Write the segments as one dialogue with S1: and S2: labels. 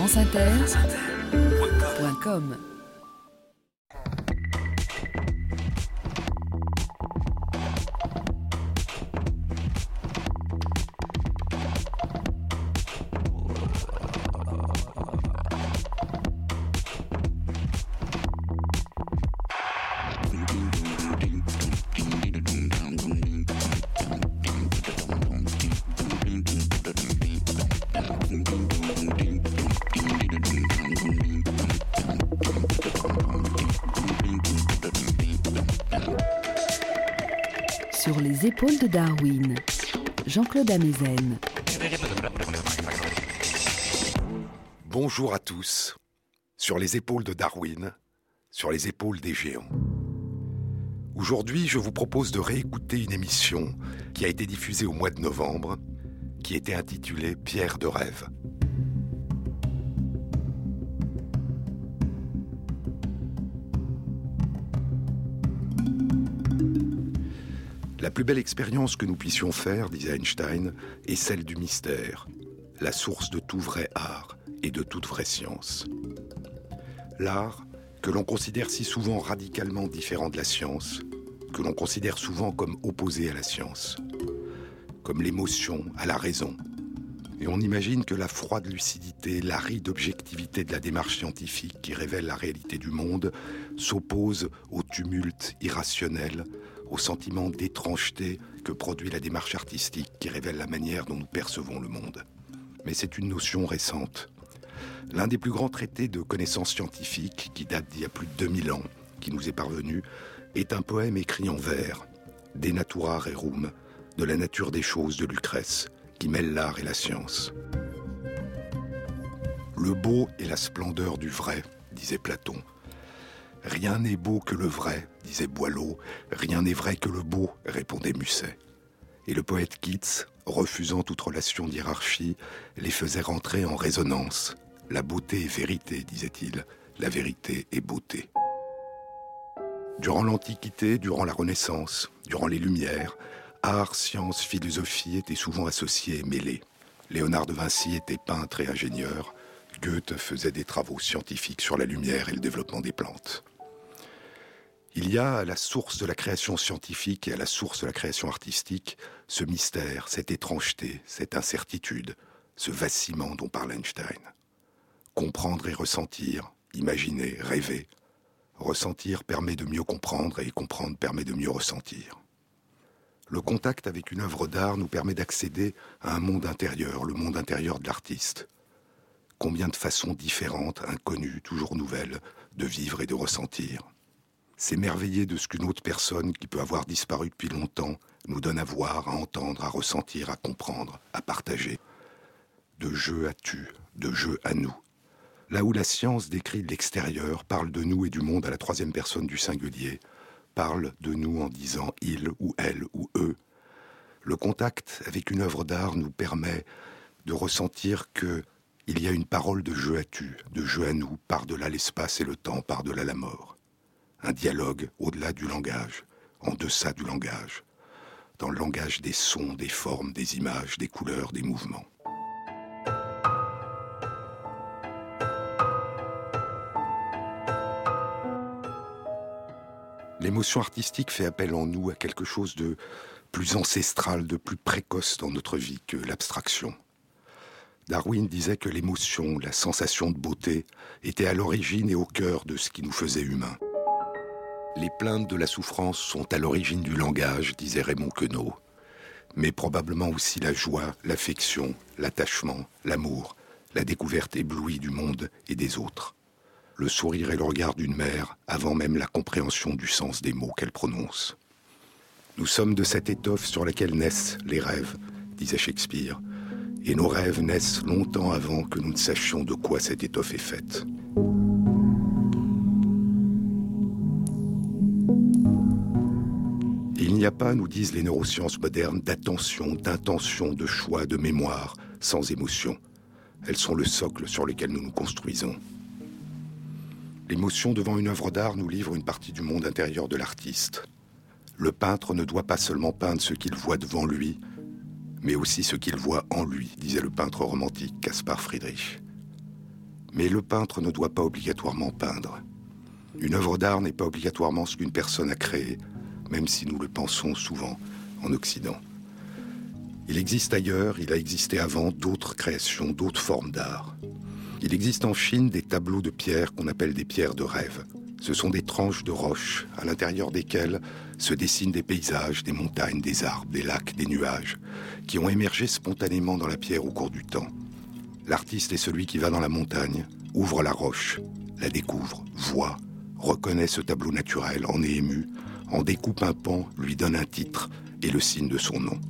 S1: franceinter.com.
S2: Sur les épaules de Darwin, Jean-Claude Amezen.
S3: Bonjour à tous. Sur les épaules de Darwin, sur les épaules des géants. Aujourd'hui, je vous propose de réécouter une émission qui a été diffusée au mois de novembre, qui était intitulée Pierre de rêve. La plus belle expérience que nous puissions faire, disait Einstein, est celle du mystère, la source de tout vrai art et de toute vraie science. L'art, que l'on considère si souvent radicalement différent de la science, que l'on considère souvent comme opposé à la science, comme l'émotion à la raison. Et on imagine que la froide lucidité, l'aride objectivité de la démarche scientifique qui révèle la réalité du monde s'oppose au tumulte irrationnel, au sentiment d'étrangeté que produit la démarche artistique qui révèle la manière dont nous percevons le monde. Mais c'est une notion récente. L'un des plus grands traités de connaissances scientifiques, qui date d'il y a plus de 2000 ans, qui nous est parvenu, est un poème écrit en vers, De natura rerum, de la nature des choses de Lucrèce, qui mêle l'art et la science. Le beau est la splendeur du vrai, disait Platon. Rien n'est beau que le vrai, disait Boileau. Rien n'est vrai que le beau, répondait Musset. Et le poète Keats, refusant toute relation d'hiérarchie, les faisait rentrer en résonance. La beauté est vérité, disait-il. La vérité est beauté. Durant l'Antiquité, durant la Renaissance, durant les Lumières, art, science, philosophie étaient souvent associés et mêlés. Léonard de Vinci était peintre et ingénieur. Goethe faisait des travaux scientifiques sur la lumière et le développement des plantes. Il y a à la source de la création scientifique et à la source de la création artistique ce mystère, cette étrangeté, cette incertitude, ce vacillement dont parle Einstein. Comprendre et ressentir, imaginer, rêver. Ressentir permet de mieux comprendre et comprendre permet de mieux ressentir. Le contact avec une œuvre d'art nous permet d'accéder à un monde intérieur, le monde intérieur de l'artiste. Combien de façons différentes, inconnues, toujours nouvelles, de vivre et de ressentir. S'émerveiller de ce qu'une autre personne, qui peut avoir disparu depuis longtemps, nous donne à voir, à entendre, à ressentir, à comprendre, à partager. De jeu à tu, de jeu à nous. Là où la science décrit l'extérieur, parle de nous et du monde à la troisième personne du singulier, parle de nous en disant il ou elle ou eux. Le contact avec une œuvre d'art nous permet de ressentir que il y a une parole de jeu à tu, de jeu à nous, par-delà l'espace et le temps, par-delà la mort. Un dialogue au-delà du langage, en deçà du langage, dans le langage des sons, des formes, des images, des couleurs, des mouvements. L'émotion artistique fait appel en nous à quelque chose de plus ancestral, de plus précoce dans notre vie que l'abstraction. Darwin disait que l'émotion, la sensation de beauté, était à l'origine et au cœur de ce qui nous faisait humains. Les plaintes de la souffrance sont à l'origine du langage, disait Raymond Queneau, mais probablement aussi la joie, l'affection, l'attachement, l'amour, la découverte éblouie du monde et des autres. Le sourire et le regard d'une mère, avant même la compréhension du sens des mots qu'elle prononce. Nous sommes de cette étoffe sur laquelle naissent les rêves, disait Shakespeare, et nos rêves naissent longtemps avant que nous ne sachions de quoi cette étoffe est faite. Il n'y a pas, nous disent les neurosciences modernes, d'attention, d'intention, de choix, de mémoire, sans émotion. Elles sont le socle sur lequel nous nous construisons. L'émotion devant une œuvre d'art nous livre une partie du monde intérieur de l'artiste. Le peintre ne doit pas seulement peindre ce qu'il voit devant lui, mais aussi ce qu'il voit en lui, disait le peintre romantique Caspar Friedrich. Mais le peintre ne doit pas obligatoirement peindre. Une œuvre d'art n'est pas obligatoirement ce qu'une personne a créé, même si nous le pensons souvent en Occident. Il existe ailleurs, il a existé avant, d'autres créations, d'autres formes d'art. Il existe en Chine des tableaux de pierre qu'on appelle des pierres de rêve. Ce sont des tranches de roches, à l'intérieur desquelles se dessinent des paysages, des montagnes, des arbres, des lacs, des nuages, qui ont émergé spontanément dans la pierre au cours du temps. L'artiste est celui qui va dans la montagne, ouvre la roche, la découvre, voit, reconnaît ce tableau naturel, en est ému, en découpe un pan, lui donne un titre et le signe de son nom.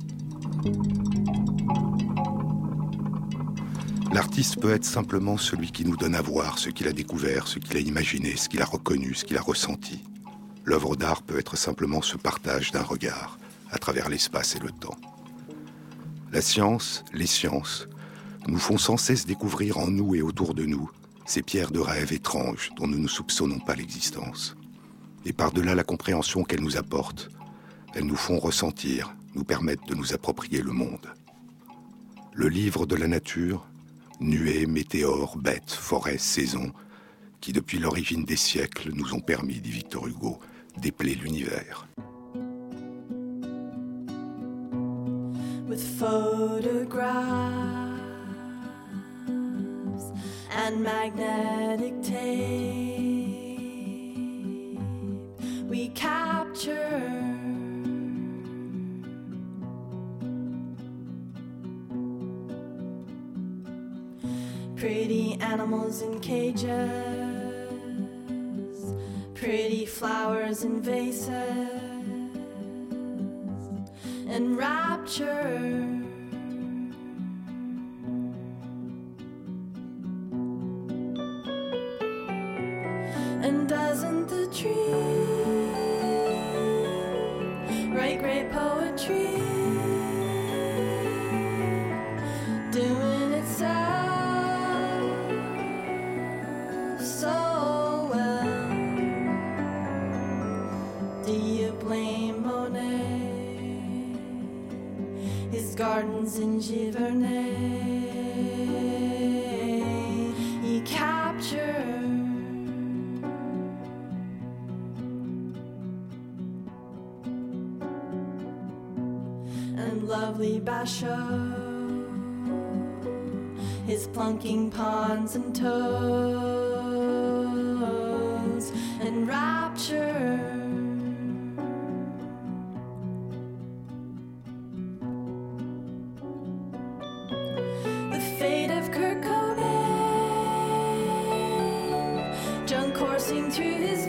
S3: L'artiste peut être simplement celui qui nous donne à voir ce qu'il a découvert, ce qu'il a imaginé, ce qu'il a reconnu, ce qu'il a ressenti. L'œuvre d'art peut être simplement ce partage d'un regard à travers l'espace et le temps. La science, les sciences, nous font sans cesse découvrir en nous et autour de nous ces pierres de rêve étranges dont nous ne soupçonnons pas l'existence. Et par-delà la compréhension qu'elles nous apportent, elles nous font ressentir, nous permettent de nous approprier le monde. Le livre de la nature, nuées, météores, bêtes, forêts, saisons, qui depuis l'origine des siècles nous ont permis, dit Victor Hugo, d'épeler l'univers.
S4: With photographs and magnetic tape, we capture pretty animals in cages, pretty flowers in vases, and rapture. And doesn't the tree write great poetry, doing itself so well? Do you blame Monet, his gardens in Giverny? He captured and lovely Basho, his plunking ponds and toads, and rapture. The fate of Kurt Cobain, junk coursing through his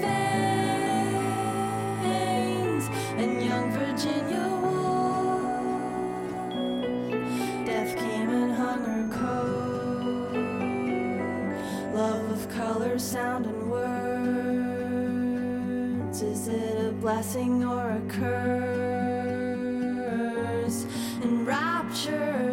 S4: veins, and young Virginia Woolf, death came and hung her coat. Love of color, sound, and words, is it a blessing or a curse? And rapture.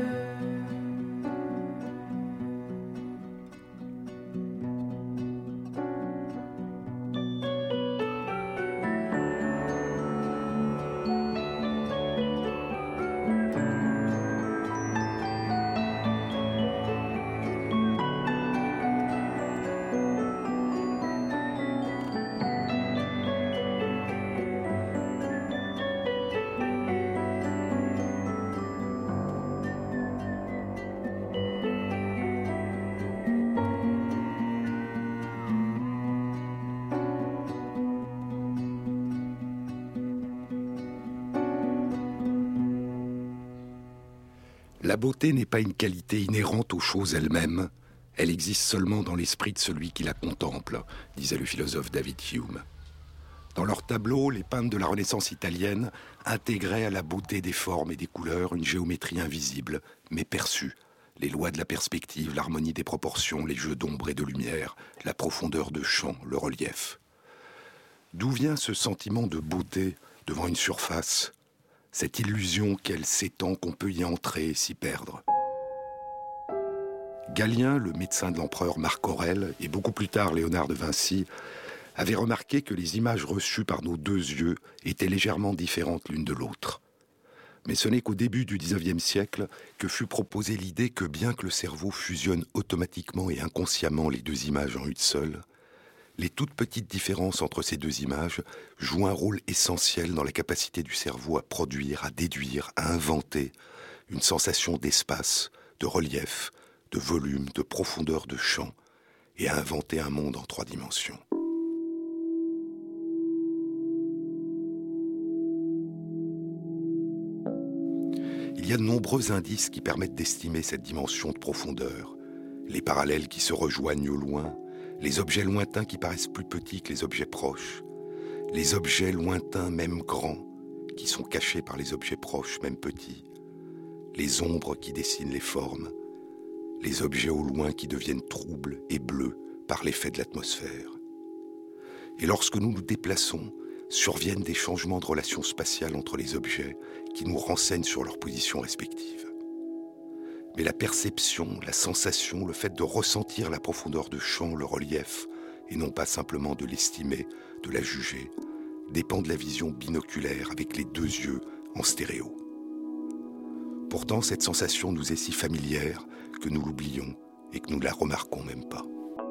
S3: La beauté n'est pas une qualité inhérente aux choses elles-mêmes, elle existe seulement dans l'esprit de celui qui la contemple, disait le philosophe David Hume. Dans leurs tableaux, les peintres de la Renaissance italienne intégraient à la beauté des formes et des couleurs une géométrie invisible, mais perçue, les lois de la perspective, l'harmonie des proportions, les jeux d'ombre et de lumière, la profondeur de champ, le relief. D'où vient ce sentiment de beauté devant une surface ? Cette illusion qu'elle s'étend, qu'on peut y entrer et s'y perdre. Galien, le médecin de l'empereur Marc Aurèle, et beaucoup plus tard Léonard de Vinci, avaient remarqué que les images reçues par nos deux yeux étaient légèrement différentes l'une de l'autre. Mais ce n'est qu'au début du XIXe siècle que fut proposée l'idée que bien que le cerveau fusionne automatiquement et inconsciemment les deux images en une seule, les toutes petites différences entre ces deux images jouent un rôle essentiel dans la capacité du cerveau à produire, à déduire, à inventer une sensation d'espace, de relief, de volume, de profondeur de champ, et à inventer un monde en 3 dimensions. Il y a de nombreux indices qui permettent d'estimer cette dimension de profondeur. Les parallèles qui se rejoignent au loin, les objets lointains qui paraissent plus petits que les objets proches, les objets lointains même grands qui sont cachés par les objets proches même petits, les ombres qui dessinent les formes, les objets au loin qui deviennent troubles et bleus par l'effet de l'atmosphère. Et lorsque nous nous déplaçons, surviennent des changements de relations spatiales entre les objets qui nous renseignent sur leurs positions respectives. Mais la perception, la sensation, le fait de ressentir la profondeur de champ, le relief, et non pas simplement de l'estimer, de la juger, dépend de la vision binoculaire avec les 2 yeux en stéréo. Pourtant, cette sensation nous est si familière que nous l'oublions et que nous ne la remarquons même pas.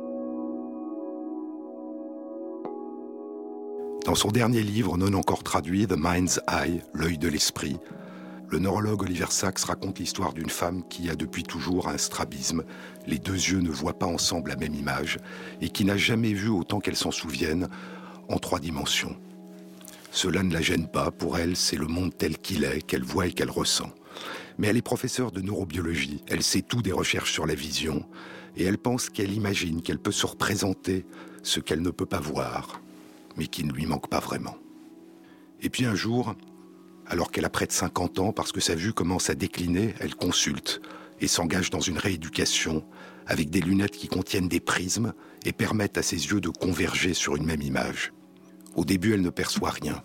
S3: Dans son dernier livre, non encore traduit, The Mind's Eye, l'œil de l'esprit, le neurologue Oliver Sacks raconte l'histoire d'une femme qui a depuis toujours un strabisme, les 2 yeux ne voient pas ensemble la même image, et qui n'a jamais vu, autant qu'elle s'en souvienne, en 3 dimensions. Cela ne la gêne pas, pour elle, c'est le monde tel qu'il est, qu'elle voit et qu'elle ressent. Mais elle est professeure de neurobiologie, elle sait tout des recherches sur la vision, et elle pense qu'elle imagine qu'elle peut se représenter ce qu'elle ne peut pas voir, mais qui ne lui manque pas vraiment. Et puis un jour, alors qu'elle a près de 50 ans, parce que sa vue commence à décliner, elle consulte et s'engage dans une rééducation avec des lunettes qui contiennent des prismes et permettent à ses yeux de converger sur une même image. Au début, elle ne perçoit rien.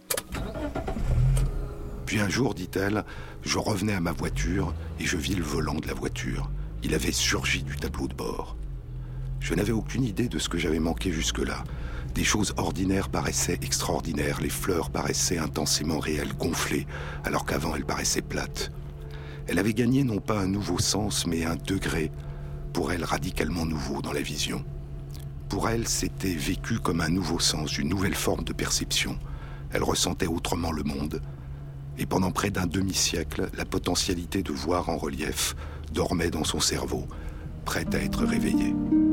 S3: Puis un jour, dit-elle, je revenais à ma voiture et je vis le volant de la voiture. Il avait surgi du tableau de bord. Je n'avais aucune idée de ce que j'avais manqué jusque-là. Des choses ordinaires paraissaient extraordinaires, les fleurs paraissaient intensément réelles, gonflées, alors qu'avant elles paraissaient plates. Elle avait gagné non pas un nouveau sens, mais un degré, pour elle radicalement nouveau dans la vision. Pour elle, c'était vécu comme un nouveau sens, une nouvelle forme de perception. Elle ressentait autrement le monde. Et pendant près d'un demi-siècle, la potentialité de voir en relief dormait dans son cerveau, prête à être réveillée.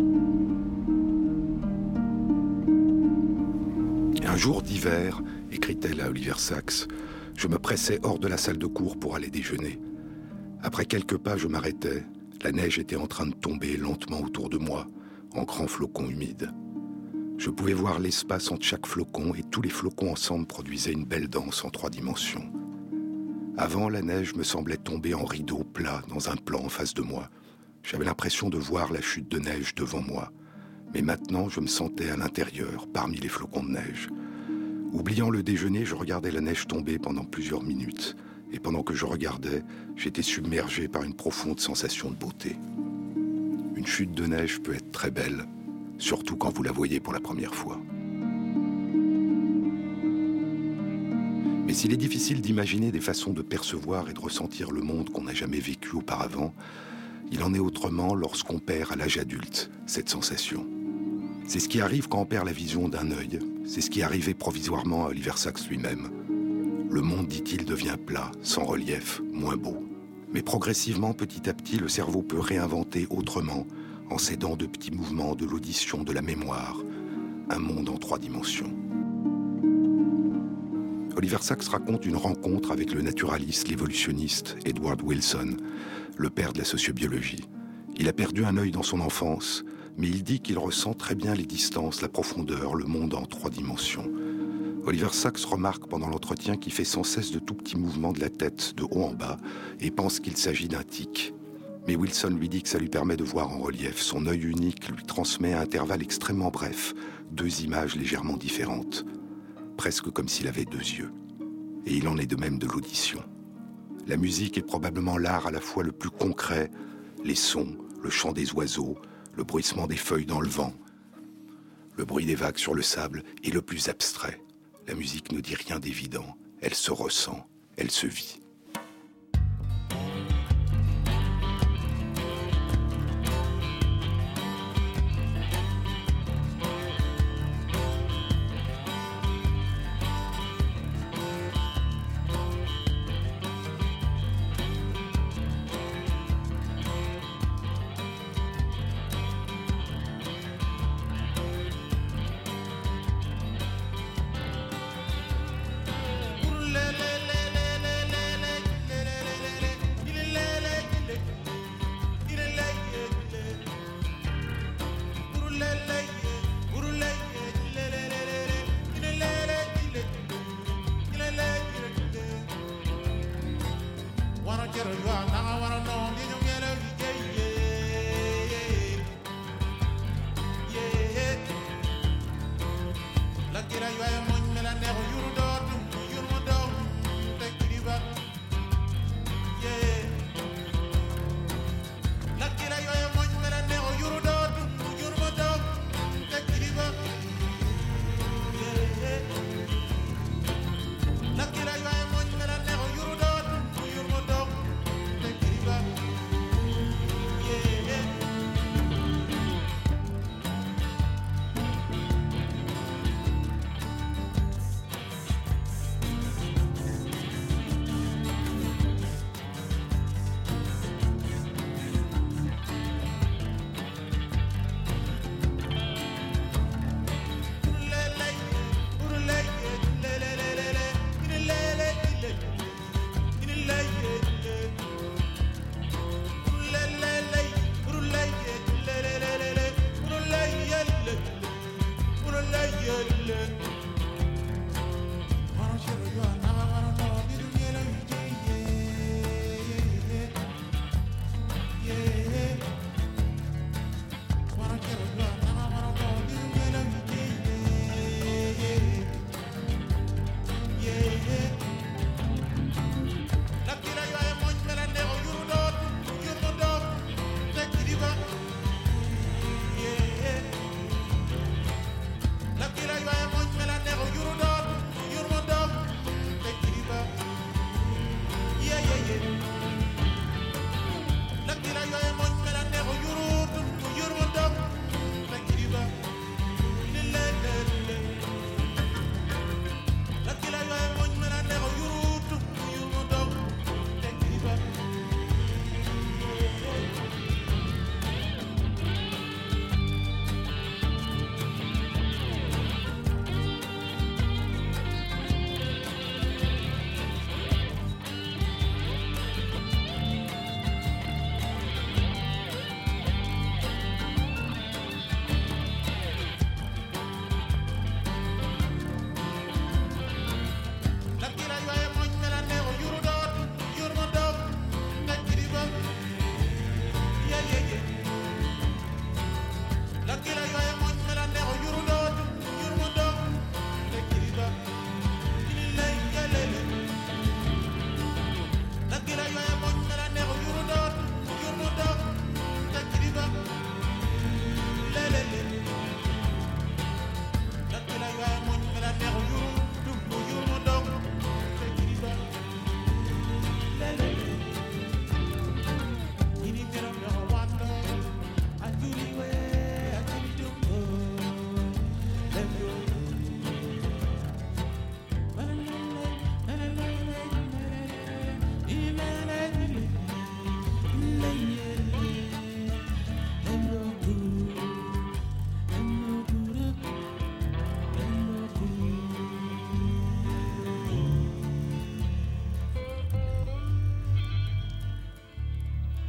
S3: Un jour d'hiver, écrit-elle à Oliver Sacks, je me pressais hors de la salle de cours pour aller déjeuner. Après quelques pas, je m'arrêtais. La neige était en train de tomber lentement autour de moi, en grands flocons humides. Je pouvais voir l'espace entre chaque flocon et tous les flocons ensemble produisaient une belle danse en 3 dimensions. Avant, la neige me semblait tomber en rideau plat dans un plan en face de moi. J'avais l'impression de voir la chute de neige devant moi. Mais maintenant, je me sentais à l'intérieur, parmi les flocons de neige. Oubliant le déjeuner, je regardais la neige tomber pendant plusieurs minutes. Et pendant que je regardais, j'étais submergé par une profonde sensation de beauté. Une chute de neige peut être très belle, surtout quand vous la voyez pour la première fois. Mais s'il est difficile d'imaginer des façons de percevoir et de ressentir le monde qu'on n'a jamais vécu auparavant, il en est autrement lorsqu'on perd à l'âge adulte cette sensation. C'est ce qui arrive quand on perd la vision d'un œil. C'est ce qui est arrivé provisoirement à Oliver Sacks lui-même. Le monde, dit-il, devient plat, sans relief, moins beau. Mais progressivement, petit à petit, le cerveau peut réinventer autrement, en s'aidant de petits mouvements, de l'audition, de la mémoire, un monde en 3 dimensions. Oliver Sacks raconte une rencontre avec le naturaliste, l'évolutionniste Edward Wilson, le père de la sociobiologie. Il a perdu un œil dans son enfance, mais il dit qu'il ressent très bien les distances, la profondeur, le monde en 3 dimensions. Oliver Sacks remarque pendant l'entretien qu'il fait sans cesse de tout petits mouvements de la tête, de haut en bas, et pense qu'il s'agit d'un tic. Mais Wilson lui dit que ça lui permet de voir en relief. Son œil unique lui transmet à intervalles extrêmement brefs 2 images légèrement différentes, presque comme s'il avait 2 yeux. Et il en est de même de l'audition. La musique est probablement l'art à la fois le plus concret, les sons, le chant des oiseaux, le bruissement des feuilles dans le vent, le bruit des vagues sur le sable, et le plus abstrait. La musique ne dit rien d'évident, elle se ressent, elle se vit.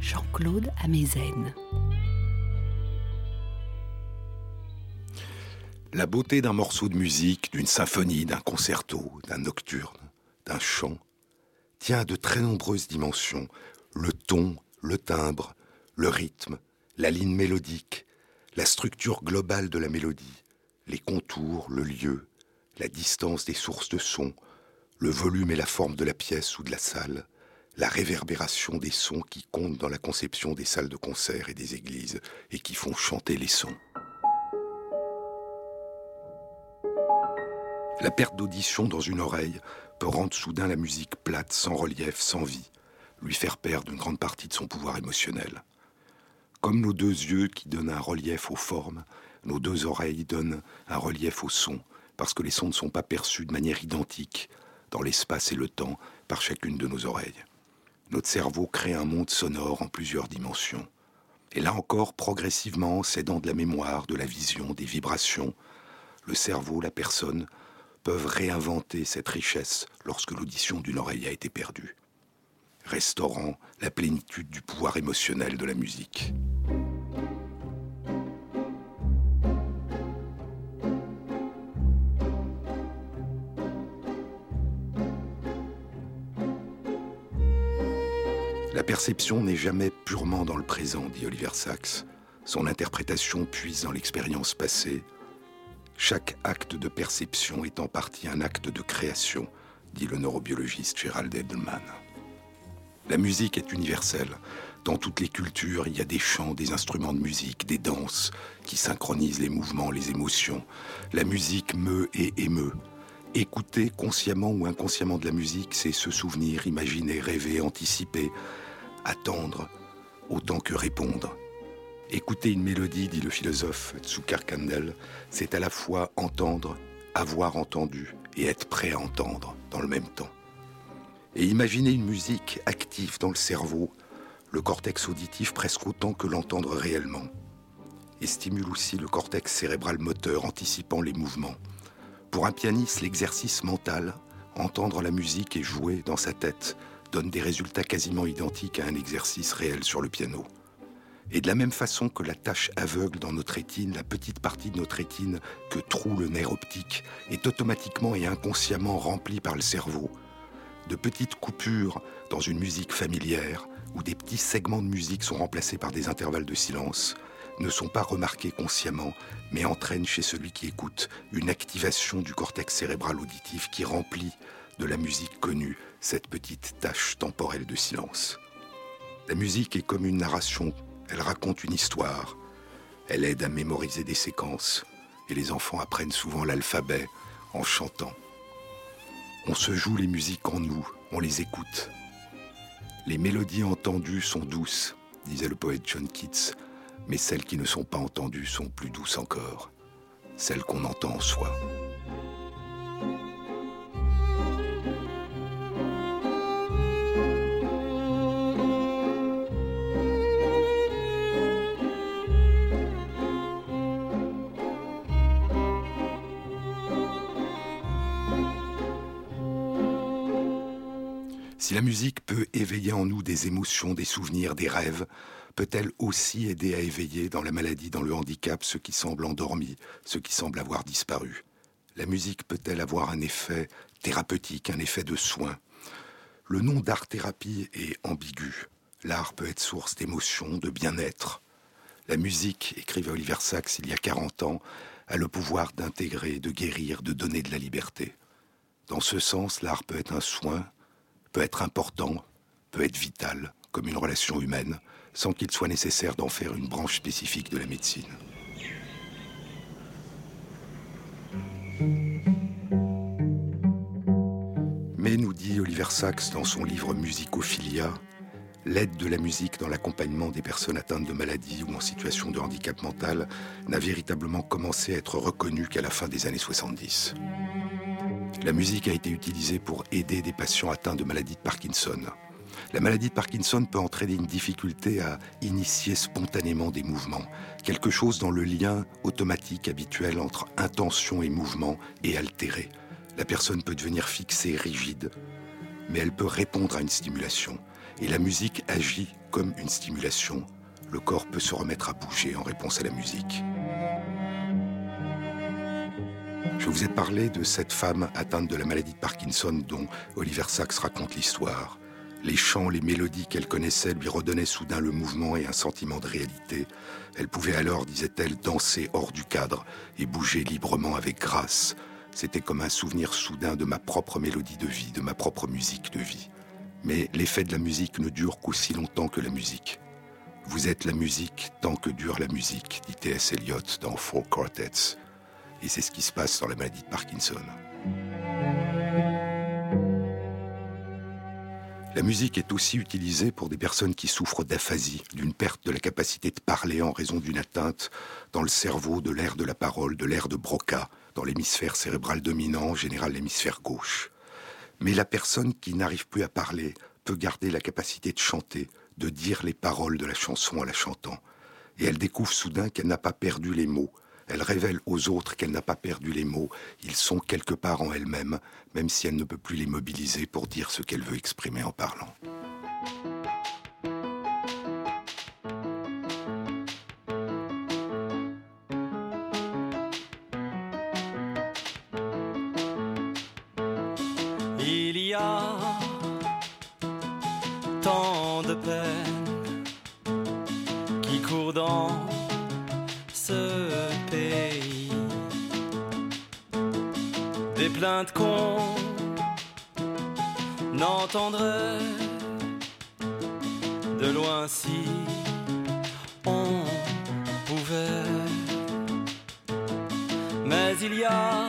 S2: Jean-Claude Amezen.
S3: La beauté d'un morceau de musique, d'une symphonie, d'un concerto, d'un nocturne, d'un chant, tient à de très nombreuses dimensions. Le ton, le timbre, le rythme, la ligne mélodique, la structure globale de la mélodie, les contours, le lieu, la distance des sources de son, le volume et la forme de la pièce ou de la salle, la réverbération des sons qui comptent dans la conception des salles de concert et des églises et qui font chanter les sons. La perte d'audition dans une oreille peut rendre soudain la musique plate, sans relief, sans vie, lui faire perdre une grande partie de son pouvoir émotionnel. Comme nos deux yeux qui donnent un relief aux formes, nos deux oreilles donnent un relief aux sons, parce que les sons ne sont pas perçus de manière identique dans l'espace et le temps par chacune de nos oreilles. Notre cerveau crée un monde sonore en plusieurs dimensions. Et là encore, progressivement, s'aidant de la mémoire, de la vision, des vibrations, le cerveau, la personne, peuvent réinventer cette richesse lorsque l'audition d'une oreille a été perdue, restaurant la plénitude du pouvoir émotionnel de la musique. La perception n'est jamais purement dans le présent, dit Oliver Sacks. Son interprétation puise dans l'expérience passée. Chaque acte de perception est en partie un acte de création, dit le neurobiologiste Gerald Edelman. La musique est universelle. Dans toutes les cultures, il y a des chants, des instruments de musique, des danses qui synchronisent les mouvements, les émotions. La musique meut et émeut. Écouter consciemment ou inconsciemment de la musique, c'est se souvenir, imaginer, rêver, anticiper, attendre, autant que répondre. Écouter une mélodie, dit le philosophe Tsukar Kandel, c'est à la fois entendre, avoir entendu et être prêt à entendre dans le même temps. Et imaginer une musique active dans le cerveau, le cortex auditif presque autant que l'entendre réellement, et stimule aussi le cortex cérébral moteur anticipant les mouvements. Pour un pianiste, l'exercice mental, entendre la musique et jouer dans sa tête, donne des résultats quasiment identiques à un exercice réel sur le piano. Et de la même façon que la tache aveugle dans notre rétine, la petite partie de notre rétine que troue le nerf optique est automatiquement et inconsciemment remplie par le cerveau. De petites coupures dans une musique familière, où des petits segments de musique sont remplacés par des intervalles de silence, ne sont pas remarqués consciemment, mais entraînent chez celui qui écoute une activation du cortex cérébral auditif qui remplit de la musique connue cette petite tache temporelle de silence. La musique est comme une narration. Elle raconte une histoire, elle aide à mémoriser des séquences, et les enfants apprennent souvent l'alphabet en chantant. On se joue les musiques en nous, on les écoute. Les mélodies entendues sont douces, disait le poète John Keats, mais celles qui ne sont pas entendues sont plus douces encore, celles qu'on entend en soi. Si la musique peut éveiller en nous des émotions, des souvenirs, des rêves, peut-elle aussi aider à éveiller dans la maladie, dans le handicap, ceux qui semblent endormis, ceux qui semblent avoir disparu? La musique peut-elle avoir un effet thérapeutique, un effet de soin? Le nom d'art-thérapie est ambigu. L'art peut être source d'émotions, de bien-être. La musique, écrivait Oliver Sacks il y a 40 ans, a le pouvoir d'intégrer, de guérir, de donner de la liberté. Dans ce sens, l'art peut être un soin, peut être important, peut être vital, comme une relation humaine, sans qu'il soit nécessaire d'en faire une branche spécifique de la médecine. Mais, nous dit Oliver Sacks dans son livre Musicophilia, l'aide de la musique dans l'accompagnement des personnes atteintes de maladies ou en situation de handicap mental n'a véritablement commencé à être reconnue qu'à la fin des années 70. La musique a été utilisée pour aider des patients atteints de maladie de Parkinson. La maladie de Parkinson peut entraîner une difficulté à initier spontanément des mouvements, quelque chose dans le lien automatique habituel entre intention et mouvement est altéré. La personne peut devenir fixée, rigide, mais elle peut répondre à une stimulation. Et la musique agit comme une stimulation. Le corps peut se remettre à bouger en réponse à la musique. Je vous ai parlé de cette femme atteinte de la maladie de Parkinson dont Oliver Sacks raconte l'histoire. Les chants, les mélodies qu'elle connaissait lui redonnaient soudain le mouvement et un sentiment de réalité. Elle pouvait alors, disait-elle, danser hors du cadre et bouger librement avec grâce. C'était comme un souvenir soudain de ma propre mélodie de vie, de ma propre musique de vie. Mais l'effet de la musique ne dure qu'aussi longtemps que la musique. Vous êtes la musique tant que dure la musique, dit T.S. Eliot dans Four Quartets. Et c'est ce qui se passe dans la maladie de Parkinson. La musique est aussi utilisée pour des personnes qui souffrent d'aphasie, d'une perte de la capacité de parler en raison d'une atteinte dans le cerveau de l'aire de la parole, de l'aire de Broca, dans l'hémisphère cérébral dominant, en général l'hémisphère gauche. Mais la personne qui n'arrive plus à parler peut garder la capacité de chanter, de dire les paroles de la chanson en la chantant. Et elle découvre soudain qu'elle n'a pas perdu les mots. Elle révèle aux autres qu'elle n'a pas perdu les mots. Ils sont quelque part en elle-même, même si elle ne peut plus les mobiliser pour dire ce qu'elle veut exprimer en parlant.
S5: Il y a tant de peine qui court dans ce pays, des plaintes qu'on n'entendrait de loin si on pouvait. Mais il y a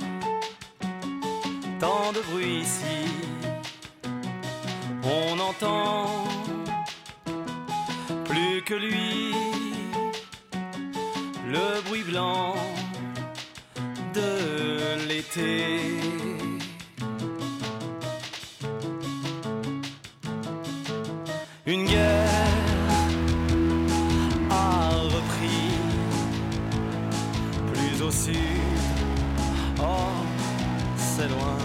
S5: tant de bruit ici, on n'entend plus que lui, le bruit blanc de l'été. Une guerre a repris plus au sud, oh c'est loin,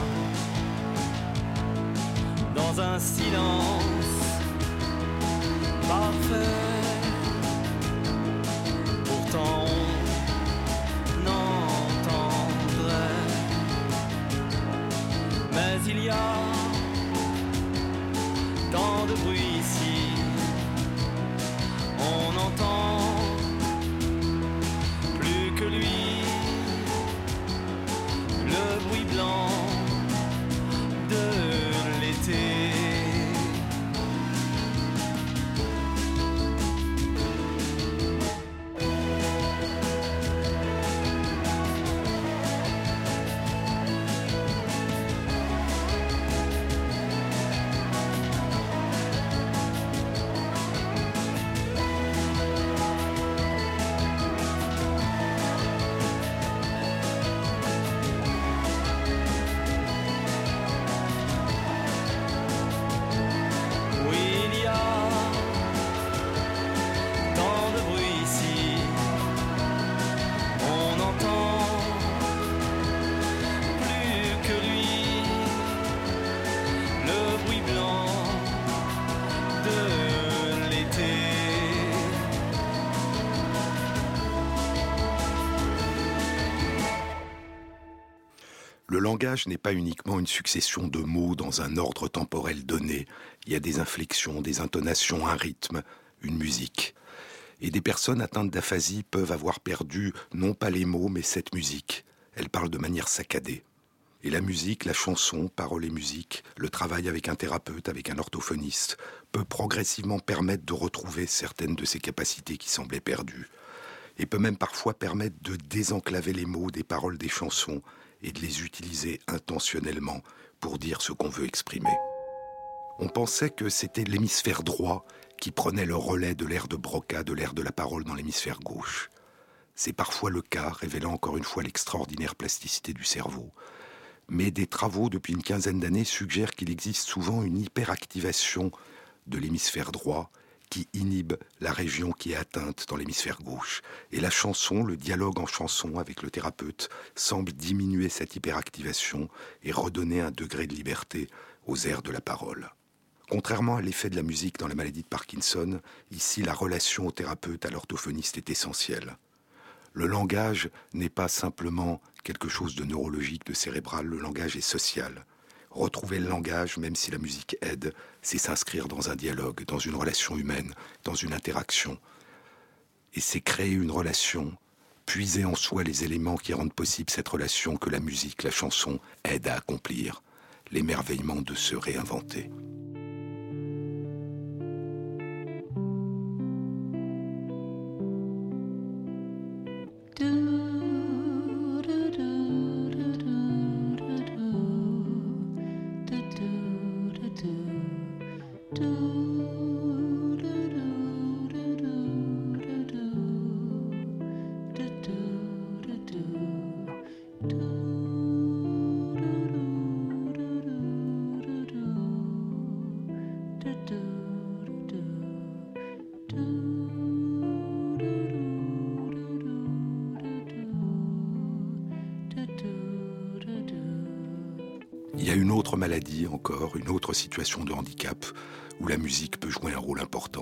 S5: dans un silence parfait. Pourtant on entendrait, mais il y a tant de bruit ici, on n'entend plus que lui, le bruit blanc de l'été.
S3: Le langage n'est pas uniquement une succession de mots dans un ordre temporel donné. Il y a des inflexions, des intonations, un rythme, une musique. Et des personnes atteintes d'aphasie peuvent avoir perdu non pas les mots, mais cette musique. Elles parlent de manière saccadée. Et la musique, la chanson, paroles et musique, le travail avec un thérapeute, avec un orthophoniste, peut progressivement permettre de retrouver certaines de ces capacités qui semblaient perdues. Et peut même parfois permettre de désenclaver les mots des paroles des chansons et de les utiliser intentionnellement pour dire ce qu'on veut exprimer. On pensait que c'était l'hémisphère droit qui prenait le relais de l'air de Broca, de l'air de la parole dans l'hémisphère gauche. C'est parfois le cas, révélant encore une fois l'extraordinaire plasticité du cerveau. Mais des travaux depuis une quinzaine d'années suggèrent qu'il existe souvent une hyperactivation de l'hémisphère droit qui inhibe la région qui est atteinte dans l'hémisphère gauche. Et la chanson, le dialogue en chanson avec le thérapeute, semble diminuer cette hyperactivation et redonner un degré de liberté aux airs de la parole. Contrairement à l'effet de la musique dans la maladie de Parkinson, ici la relation au thérapeute, à l'orthophoniste est essentielle. Le langage n'est pas simplement quelque chose de neurologique, de cérébral, le langage est social. Retrouver le langage, même si la musique aide, c'est s'inscrire dans un dialogue, dans une relation humaine, dans une interaction. Et c'est créer une relation, puiser en soi les éléments qui rendent possible cette relation que la musique, la chanson, aide à accomplir, l'émerveillement de se réinventer. Il y a une autre maladie encore, une autre situation de handicap où la musique peut jouer un rôle important.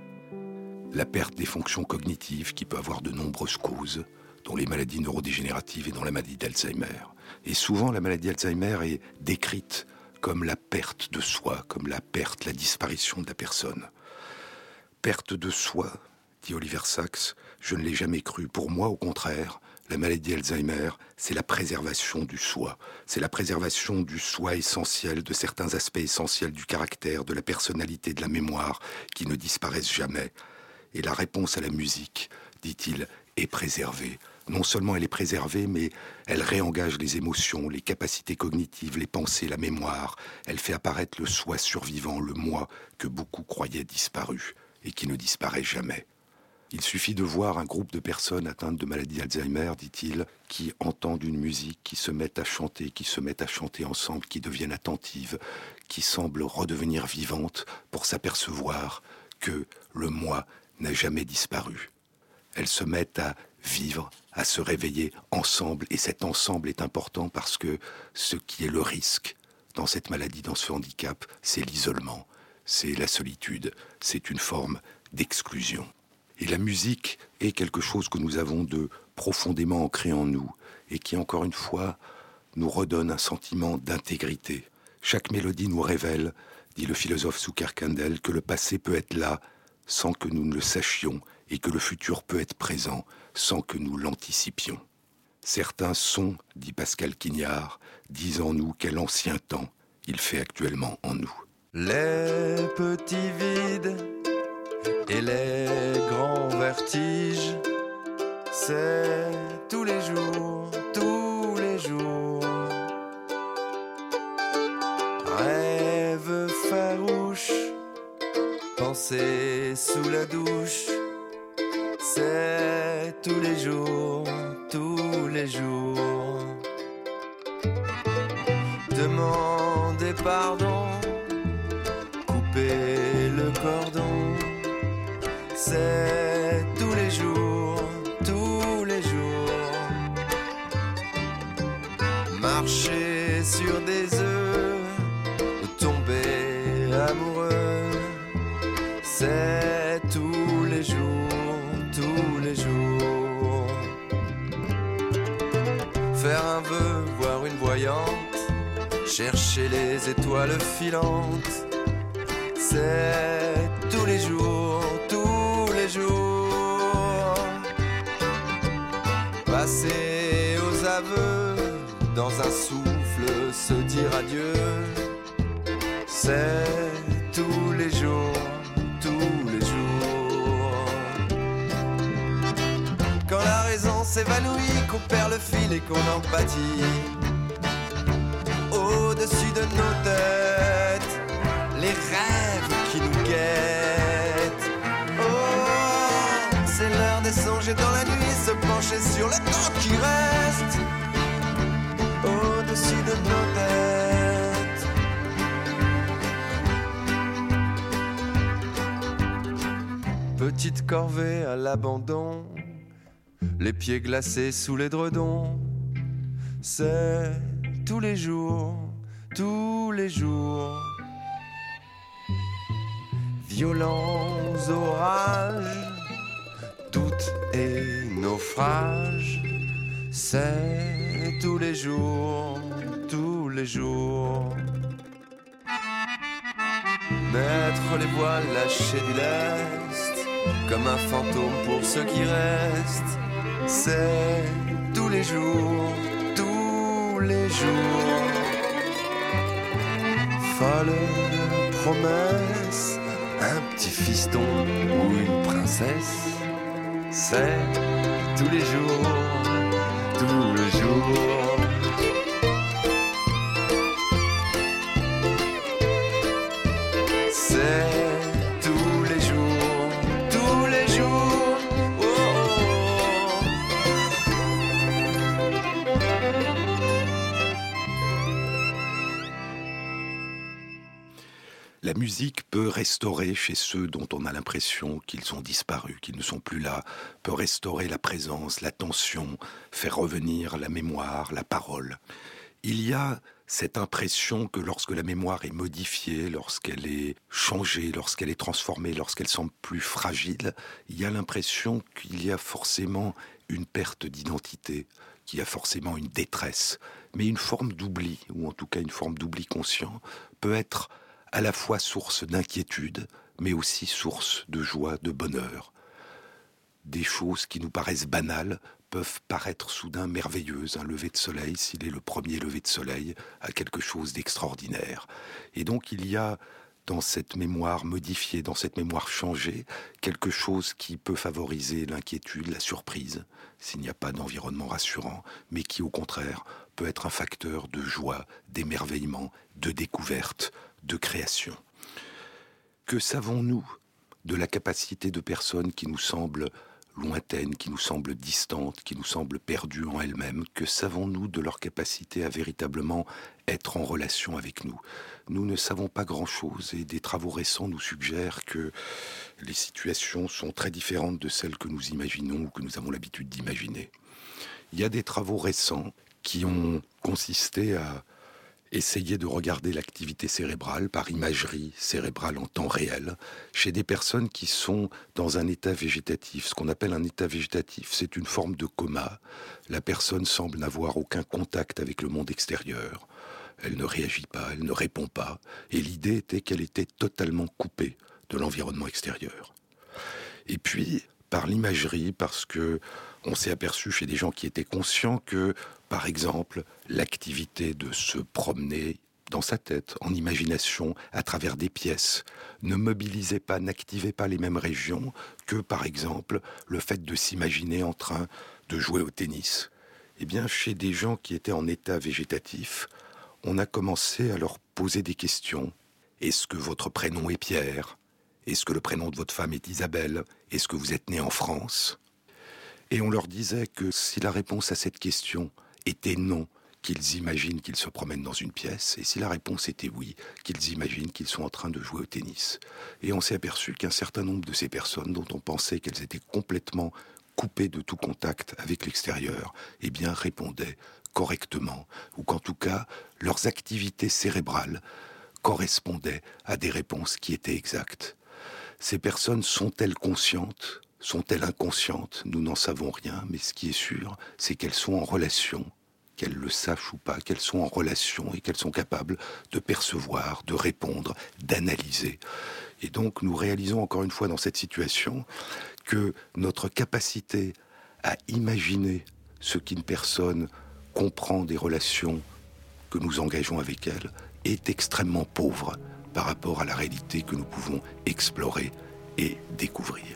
S3: La perte des fonctions cognitives qui peut avoir de nombreuses causes, dont les maladies neurodégénératives et dont la maladie d'Alzheimer. Et souvent, la maladie d'Alzheimer est décrite comme la perte de soi, comme la perte, la disparition de la personne. Perte de soi, dit Oliver Sacks, je ne l'ai jamais cru. Pour moi, au contraire, la maladie d'Alzheimer, c'est la préservation du soi. C'est la préservation du soi essentiel, de certains aspects essentiels du caractère, de la personnalité, de la mémoire, qui ne disparaissent jamais. Et la réponse à la musique, dit-il, est préservée. Non seulement elle est préservée, mais elle réengage les émotions, les capacités cognitives, les pensées, la mémoire. Elle fait apparaître le soi survivant, le moi que beaucoup croyaient disparu et qui ne disparaît jamais. Il suffit de voir un groupe de personnes atteintes de maladie d'Alzheimer, dit-il, qui entendent une musique, qui se mettent à chanter ensemble, qui deviennent attentives, qui semblent redevenir vivantes pour s'apercevoir que le moi n'a jamais disparu. Elles se mettent à vivre, à se réveiller ensemble, et cet ensemble est important parce que ce qui est le risque dans cette maladie, dans ce handicap, c'est l'isolement, c'est la solitude, c'est une forme d'exclusion. Et la musique est quelque chose que nous avons de profondément ancré en nous et qui, encore une fois, nous redonne un sentiment d'intégrité. Chaque mélodie nous révèle, dit le philosophe Soukar Kandel, que le passé peut être là sans que nous ne le sachions et que le futur peut être présent sans que nous l'anticipions. Certains sons, dit Pascal Quignard, disent en nous quel ancien temps il fait actuellement en nous.
S5: Les petits vides et les grands vertiges, c'est tous les jours, tous les jours. Rêve farouche, pensée sous la douche, c'est tous les jours, tous les jours. Demandez pardon, couper le cordon, c'est tous les jours, tous les jours. Marcher sur des œufs, tomber amoureux, c'est tous les jours, tous les jours. Faire un vœu, voir une voyante, chercher les étoiles filantes, c'est tous les jours, tous les jours. Passer aux aveux, dans un souffle se dire adieu, c'est tous les jours, tous les jours. Quand la raison s'évanouit, qu'on perd le fil et qu'on en pâtit, au-dessus de nos têtes, les rêves qui nous guettent. Oh, c'est l'heure des songes et dans la nuit se pencher sur le temps qui reste au-dessus de nos têtes. Petite corvée à l'abandon, les pieds glacés sous l'édredon, c'est tous les jours, tous les jours. violents orages, doutes et naufrages, c'est tous les jours, tous les jours. Mettre les voiles, lâcher du lest, comme un fantôme pour ceux qui restent, c'est tous les jours, tous les jours. Folle promesse, un petit fiston ou une princesse, c'est tous les jours, tous les jours. C'est tous les jours, tous les jours. Oh, oh, oh.
S3: La musique peut restaurer chez ceux dont on a l'impression qu'ils ont disparu, qu'ils ne sont plus là, peut restaurer la présence, l'attention, faire revenir la mémoire, la parole. Il y a cette impression que lorsque la mémoire est modifiée, lorsqu'elle est changée, lorsqu'elle est transformée, lorsqu'elle semble plus fragile, il y a l'impression qu'il y a forcément une perte d'identité, qu'il y a forcément une détresse. Mais une forme d'oubli, ou en tout cas une forme d'oubli conscient, peut être à la fois source d'inquiétude, mais aussi source de joie, de bonheur. Des choses qui nous paraissent banales peuvent paraître soudain merveilleuses. Un lever de soleil, s'il est le premier lever de soleil, a quelque chose d'extraordinaire. Et donc il y a dans cette mémoire modifiée, dans cette mémoire changée, quelque chose qui peut favoriser l'inquiétude, la surprise, s'il n'y a pas d'environnement rassurant, mais qui au contraire peut être un facteur de joie, d'émerveillement, de découverte, de création. Que savons-nous de la capacité de personnes qui nous semblent lointaines, qui nous semblent distantes, qui nous semblent perdues en elles-mêmes? Que savons-nous de leur capacité à véritablement être en relation avec nous? Nous ne savons pas grand-chose et des travaux récents nous suggèrent que les situations sont très différentes de celles que nous imaginons ou que nous avons l'habitude d'imaginer. Il y a des travaux récents qui ont consisté à essayer de regarder l'activité cérébrale par imagerie cérébrale en temps réel chez des personnes qui sont dans un état végétatif. Ce qu'on appelle un état végétatif, c'est une forme de coma. La personne semble n'avoir aucun contact avec le monde extérieur. Elle ne réagit pas, elle ne répond pas. Et l'idée était qu'elle était totalement coupée de l'environnement extérieur. Et puis, par l'imagerie, parce que on s'est aperçu chez des gens qui étaient conscients que, par exemple, l'activité de se promener dans sa tête, en imagination, à travers des pièces, ne mobilisait pas, n'activait pas les mêmes régions que, par exemple, le fait de s'imaginer en train de jouer au tennis. Eh bien, chez des gens qui étaient en état végétatif, on a commencé à leur poser des questions. Est-ce que votre prénom est Pierre ? Est-ce que le prénom de votre femme est Isabelle ? Est-ce que vous êtes né en France ? Et on leur disait que si la réponse à cette question était non, qu'ils imaginent qu'ils se promènent dans une pièce, et si la réponse était oui, qu'ils imaginent qu'ils sont en train de jouer au tennis. Et on s'est aperçu qu'un certain nombre de ces personnes, dont on pensait qu'elles étaient complètement coupées de tout contact avec l'extérieur, eh bien répondaient correctement, ou qu'en tout cas, leurs activités cérébrales correspondaient à des réponses qui étaient exactes. Ces personnes sont-elles conscientes ? Sont-elles inconscientes ? Nous n'en savons rien, mais ce qui est sûr, c'est qu'elles sont en relation, qu'elles le sachent ou pas, qu'elles sont en relation et qu'elles sont capables de percevoir, de répondre, d'analyser. Et donc nous réalisons encore une fois dans cette situation que notre capacité à imaginer ce qu'une personne comprend des relations que nous engageons avec elle est extrêmement pauvre par rapport à la réalité que nous pouvons explorer et découvrir.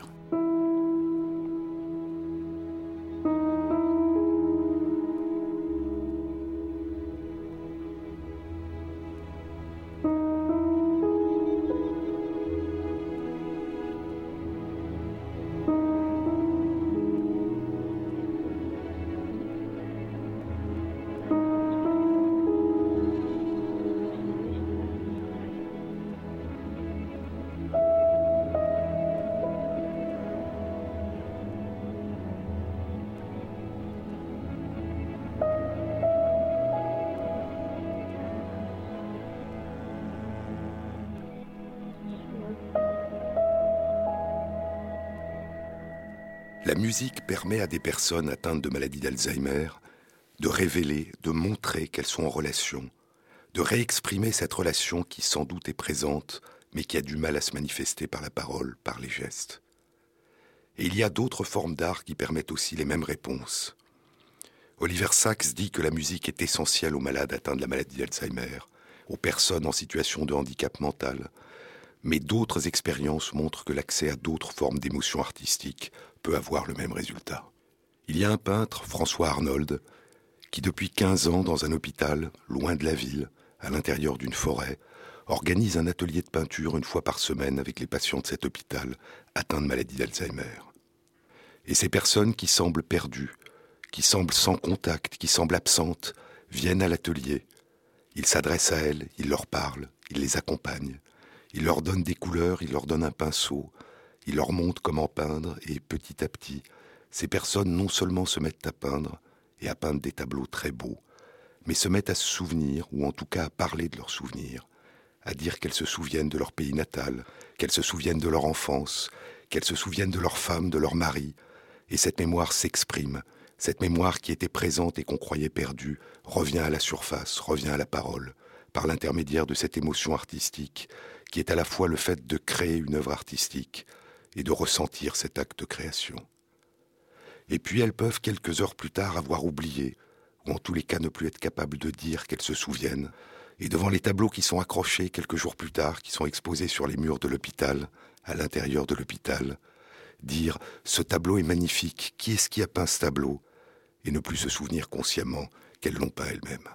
S3: La musique permet à des personnes atteintes de maladie d'Alzheimer de révéler, de montrer qu'elles sont en relation, de réexprimer cette relation qui sans doute est présente, mais qui a du mal à se manifester par la parole, par les gestes. Et il y a d'autres formes d'art qui permettent aussi les mêmes réponses. Oliver Sacks dit que la musique est essentielle aux malades atteints de la maladie d'Alzheimer, aux personnes en situation de handicap mental, mais d'autres expériences montrent que l'accès à d'autres formes d'émotions artistiques peut avoir le même résultat. Il y a un peintre, François Arnold, qui depuis 15 ans, dans un hôpital, loin de la ville, à l'intérieur d'une forêt, organise un atelier de peinture une fois par semaine avec les patients de cet hôpital atteints de maladie d'Alzheimer. Et ces personnes qui semblent perdues, qui semblent sans contact, qui semblent absentes, viennent à l'atelier. Il s'adresse à elles, il leur parle, il les accompagne. Il leur donne des couleurs, il leur donne un pinceau, il leur montre comment peindre et petit à petit, ces personnes non seulement se mettent à peindre et à peindre des tableaux très beaux, mais se mettent à se souvenir, ou en tout cas à parler de leurs souvenirs, à dire qu'elles se souviennent de leur pays natal, qu'elles se souviennent de leur enfance, qu'elles se souviennent de leur femme, de leur mari, et cette mémoire s'exprime, cette mémoire qui était présente et qu'on croyait perdue revient à la surface, revient à la parole, par l'intermédiaire de cette émotion artistique qui est à la fois le fait de créer une œuvre artistique et de ressentir cet acte de création. Et puis elles peuvent quelques heures plus tard avoir oublié, ou en tous les cas ne plus être capables de dire qu'elles se souviennent, et devant les tableaux qui sont accrochés quelques jours plus tard, qui sont exposés sur les murs de l'hôpital, à l'intérieur de l'hôpital, dire « ce tableau est magnifique, qui est-ce qui a peint ce tableau ?» et ne plus se souvenir consciemment qu'elles l'ont peint elles-mêmes.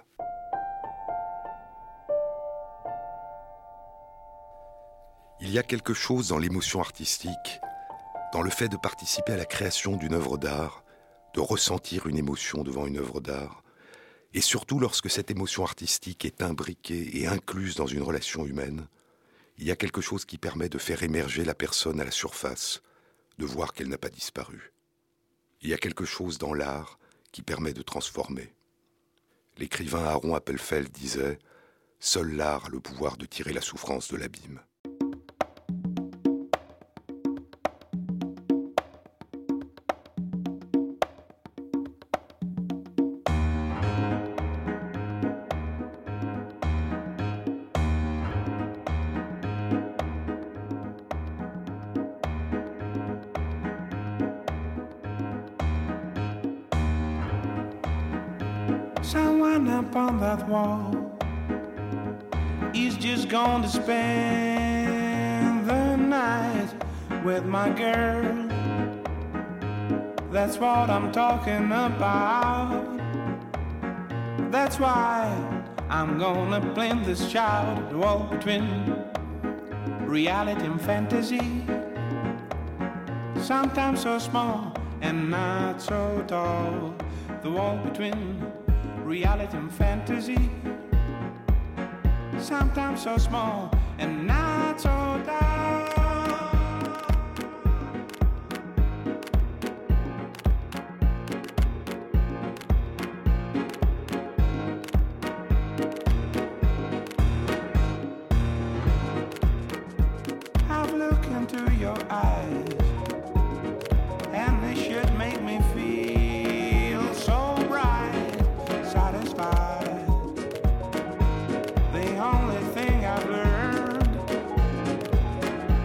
S3: Il y a quelque chose dans l'émotion artistique, dans le fait de participer à la création d'une œuvre d'art, de ressentir une émotion devant une œuvre d'art, et surtout lorsque cette émotion artistique est imbriquée et incluse dans une relation humaine, il y a quelque chose qui permet de faire émerger la personne à la surface, de voir qu'elle n'a pas disparu. Il y a quelque chose dans l'art qui permet de transformer. L'écrivain Aaron Appelfeld disait « Seul l'art a le pouvoir de tirer la souffrance de l'abîme ».
S6: Someone up on that wall is just going to spend the night with my girl. That's what I'm talking about. That's why I'm gonna blend this child, the wall between reality and fantasy. Sometimes so small and not so tall, the wall between reality and fantasy. Sometimes so small and not so tall. I've looked into your eyes and they should make me feel so bright, satisfied. The only thing I've learned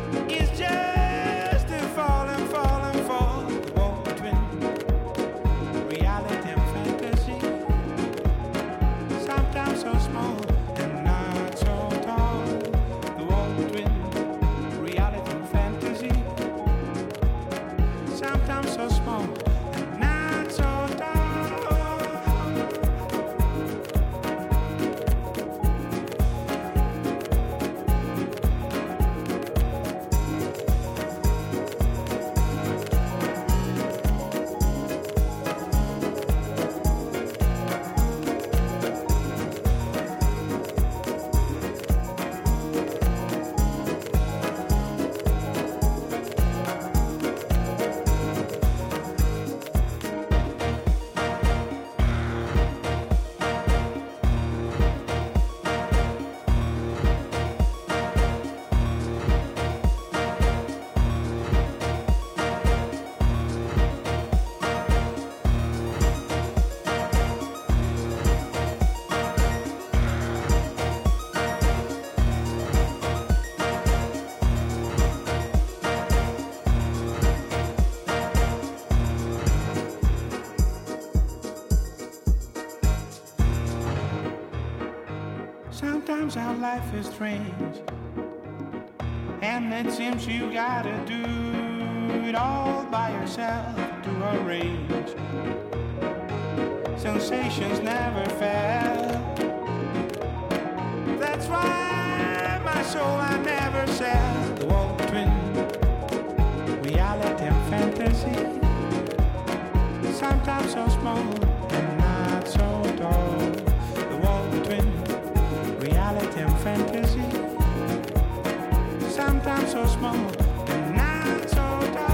S6: Sometimes our life is strange, and it seems you gotta do it all by yourself to arrange. Sensations never fail. That's why my soul I never sell. The wall between reality and fantasy, sometimes so small and not so tall. The wall between reality and fantasy, sometimes so small and not so tall.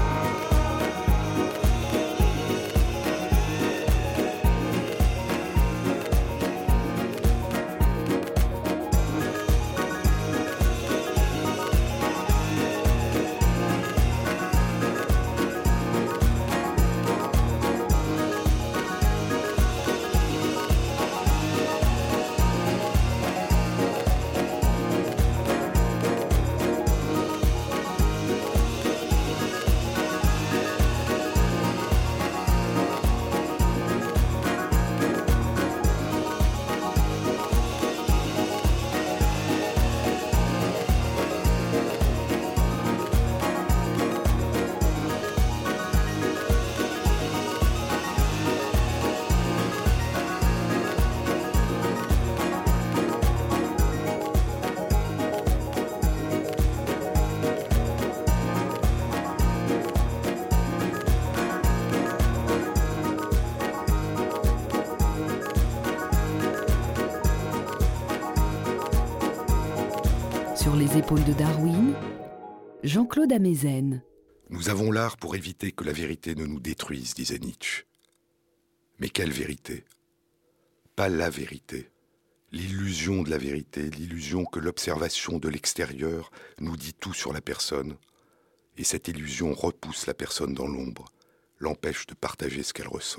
S2: Sur les épaules de Darwin, Jean-Claude Amezen.
S3: Nous avons l'art pour éviter que la vérité ne nous détruise, disait Nietzsche. Mais quelle vérité ? Pas la vérité. L'illusion de la vérité, l'illusion que l'observation de l'extérieur nous dit tout sur la personne. Et cette illusion repousse la personne dans l'ombre, l'empêche de partager ce qu'elle ressent.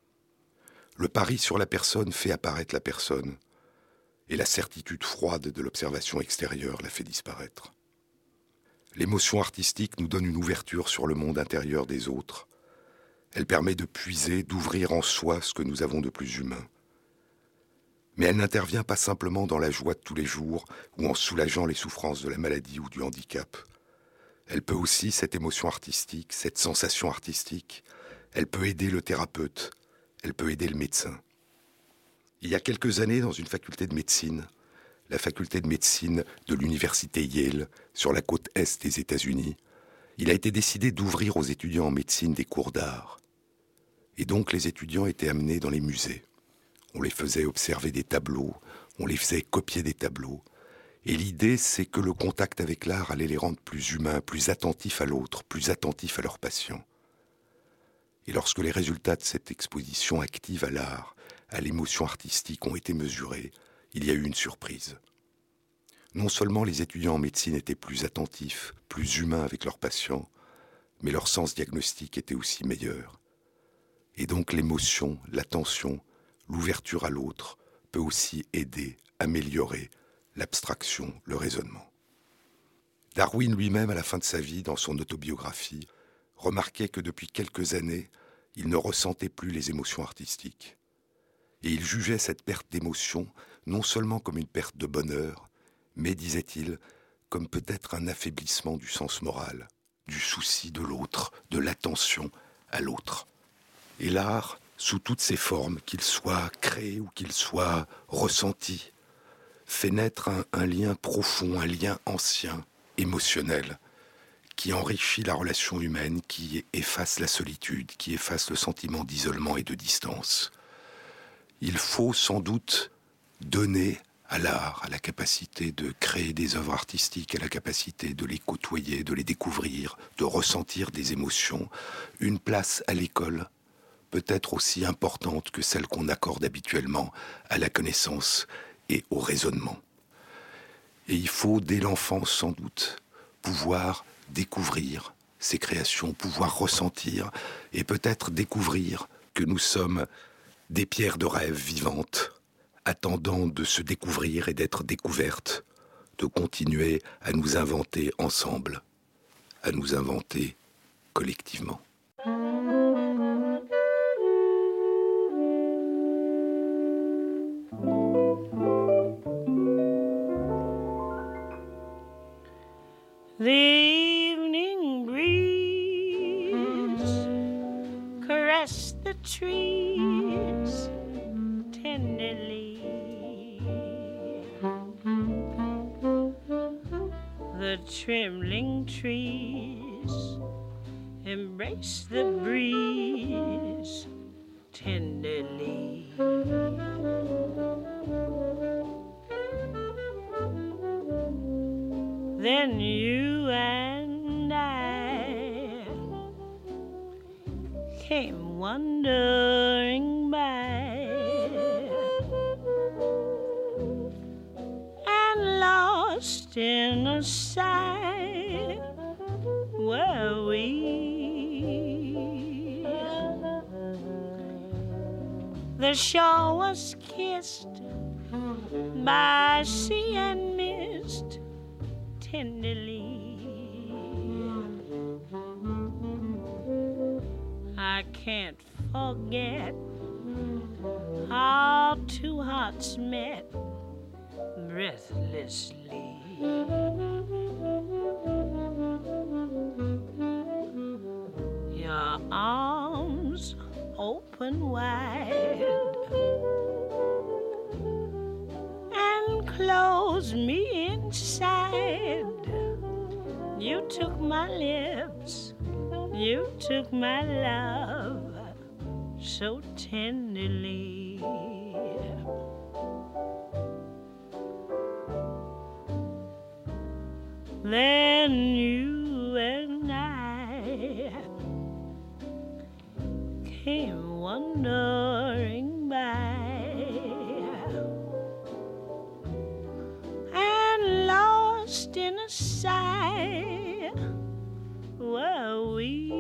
S3: Le pari sur la personne fait apparaître la personne, et la certitude froide de l'observation extérieure la fait disparaître. L'émotion artistique nous donne une ouverture sur le monde intérieur des autres. Elle permet de puiser, d'ouvrir en soi ce que nous avons de plus humain. Mais elle n'intervient pas simplement dans la joie de tous les jours ou en soulageant les souffrances de la maladie ou du handicap. Elle peut aussi, cette émotion artistique, cette sensation artistique, elle peut aider le thérapeute, elle peut aider le médecin. Il y a quelques années, dans une faculté de médecine, la faculté de médecine de l'université Yale, sur la côte est des États-Unis, il a été décidé d'ouvrir aux étudiants en médecine des cours d'art. Et donc les étudiants étaient amenés dans les musées. On les faisait observer des tableaux, on les faisait copier des tableaux. Et l'idée, c'est que le contact avec l'art allait les rendre plus humains, plus attentifs à l'autre, plus attentifs à leurs patients. Et lorsque les résultats de cette exposition active à l'art, à l'émotion artistique ont été mesurés, il y a eu une surprise. Non seulement les étudiants en médecine étaient plus attentifs, plus humains avec leurs patients, mais leur sens diagnostique était aussi meilleur. Et donc l'émotion, l'attention, l'ouverture à l'autre peut aussi aider, améliorer l'abstraction, le raisonnement. Darwin lui-même, à la fin de sa vie, dans son autobiographie, remarquait que depuis quelques années, il ne ressentait plus les émotions artistiques. Et il jugeait cette perte d'émotion non seulement comme une perte de bonheur, mais, disait-il, comme peut-être un affaiblissement du sens moral, du souci de l'autre, de l'attention à l'autre. Et l'art, sous toutes ses formes, qu'il soit créé ou qu'il soit ressenti, fait naître un lien profond, un lien ancien, émotionnel, qui enrichit la relation humaine, qui efface la solitude, qui efface le sentiment d'isolement et de distance. Il faut sans doute donner à l'art, à la capacité de créer des œuvres artistiques, à la capacité de les côtoyer, de les découvrir, de ressentir des émotions, une place à l'école, peut-être aussi importante que celle qu'on accorde habituellement à la connaissance et au raisonnement. Et il faut, dès l'enfance sans doute, pouvoir découvrir ces créations, pouvoir ressentir et peut-être découvrir que nous sommes des pierres de rêve vivantes, attendant de se découvrir et d'être découvertes, de continuer à nous inventer ensemble, à nous inventer collectivement.
S7: breeze tenderly. The trembling trees embrace the breeze tenderly. Then you and I came wandering by, and lost in a sigh were we. The shore was kissed by sea and mist tenderly. I can't forget how two hearts met breathlessly. Your arms open wide and close me inside. You took my lips, you took my love so tenderly. Then you and I came wandering by, and lost in a sigh were we.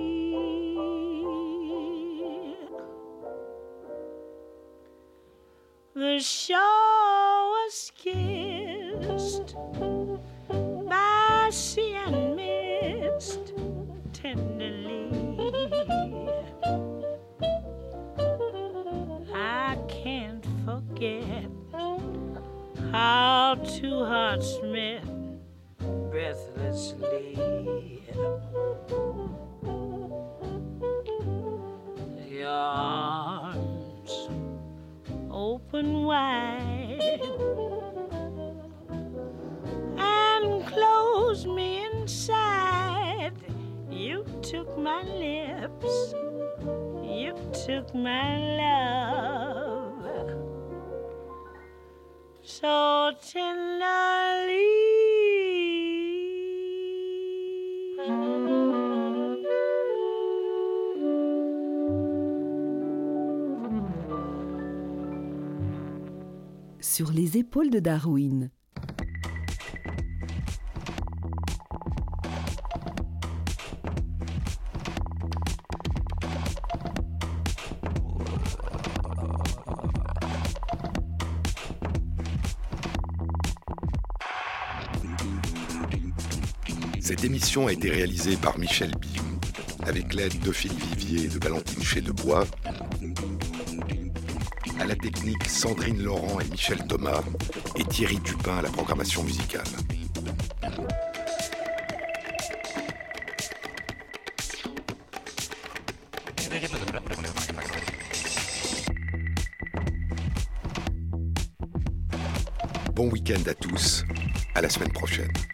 S7: The shore was kissed by sea and mist tenderly. I can't forget how two hearts met breathlessly. Your arms open wide and close me inside. You took my lips, you took my love so tenderly.
S2: Sur les épaules de Darwin.
S3: Cette émission a été réalisée par Michel Billou, avec l'aide d'Ophélie Vivier et de Valentine Chédebois. À la technique, Sandrine Laurent et Michel Thomas, et Thierry Dupin à la programmation musicale. Bon week-end à tous, à la semaine prochaine.